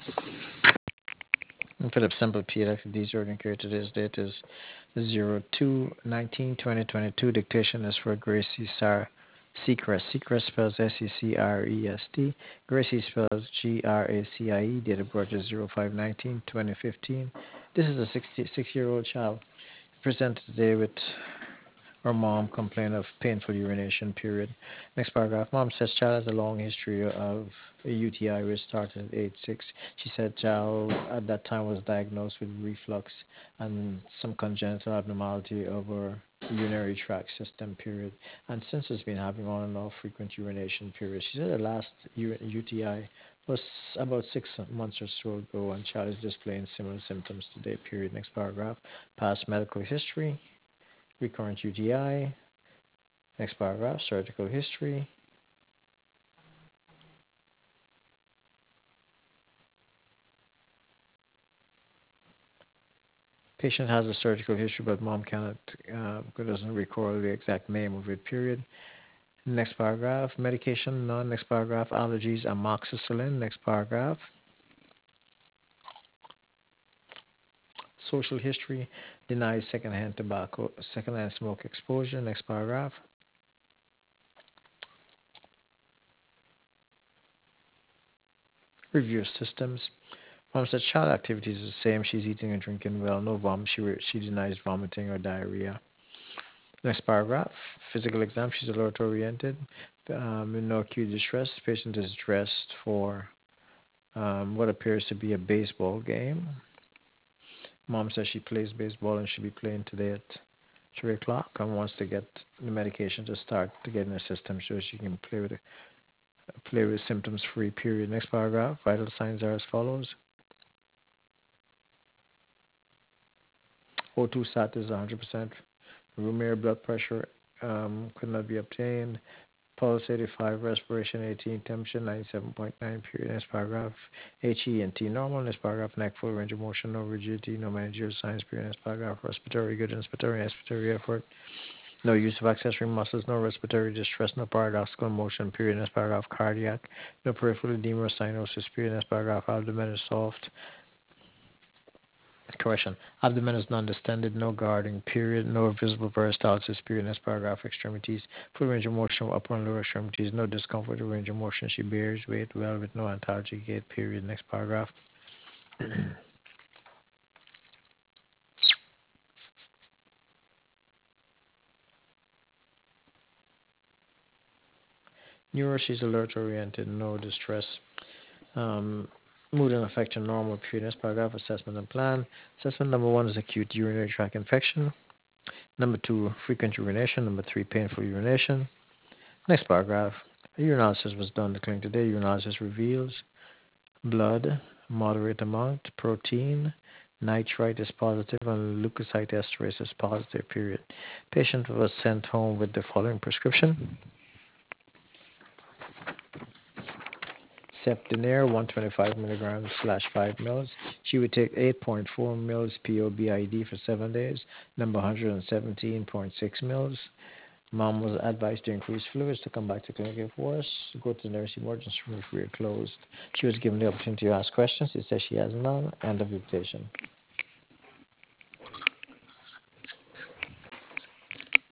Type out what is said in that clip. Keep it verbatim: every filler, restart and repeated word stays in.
And Philip Simple P L X D urgent care today's date is zero two nineteen twenty twenty-two. Dictation is for Gracie Sar Seacrest. Seacrest spells S E C R E S T. Gracie spells G R A C I E. Date of birth is zero five nineteen twenty fifteen. This is a sixty-six-year-old child presented today with her mom complained of painful urination period. Next paragraph. Mom says child has a long history of a U T I which started at age six. She said child at that time was diagnosed with reflux and some congenital abnormality of her urinary tract system period. And since it's been having on and off frequent urination periods. She said the last U- UTI was about six months or so ago and child is displaying similar symptoms today period. Next paragraph. Past medical history, recurrent U T I. Next paragraph, surgical history. Patient has a surgical history, but mom cannot, uh, doesn't recall the exact name of it, period. Next paragraph, medication, none. Next paragraph, allergies, amoxicillin. Next paragraph, social history, denies secondhand tobacco, secondhand smoke exposure. Next paragraph, review systems. Mom said child activities is the same. She's eating and drinking well. No vom. She, she denies vomiting or diarrhea. Next paragraph, physical exam. She's alert oriented. Um, in no acute distress. Patient is dressed for um, what appears to be a baseball game. Mom says she plays baseball and she'll be playing today at three o'clock and wants to get the medication to start to get in her system so she can play with it, play with symptoms free. Period. Next paragraph. Vital signs are as follows. O two sat is one hundred percent. Room air blood pressure um, could not be obtained. Pulse eighty-five, respiration eighteen, temperature ninety-seven point nine, period. Next paragraph, H E and T normal. Next paragraph, neck full range of motion, no rigidity, no managerial signs, period. Next paragraph, respiratory good, inspiratory, expiratory effort, no use of accessory muscles, no respiratory distress, no paradoxical motion, period. Next paragraph, cardiac, no peripheral edema or cyanosis, period. Next paragraph, abdomen is soft, correction. Abdomen is non-distended, no guarding, period. No visible peristalsis, period. Next paragraph, extremities. Full range of motion of upper and lower extremities. No discomfort or range of motion. She bears weight well with no antalgic gait, period. Next paragraph. Neuro, she's alert oriented, no distress. Um, mood and affection normal, period. Next paragraph, assessment and plan. Assessment number one is acute urinary tract infection. Number two, frequent urination. Number three, painful urination. Next paragraph. A urinalysis was done. The clinic today. Urinalysis reveals blood, moderate amount, protein, nitrite is positive, and leukocyte esterase is positive, period. Patient was sent home with the following prescription. Septinair, one hundred twenty-five milligrams slash five mils. She would take eight point four mils P O B I D for seven days, number one hundred seventeen point six mils. Mom was advised to increase fluids to come back to clinic if worse. Go to the nurse emergency room if we are closed. She was given the opportunity to ask questions. It says she has none. End of invitation.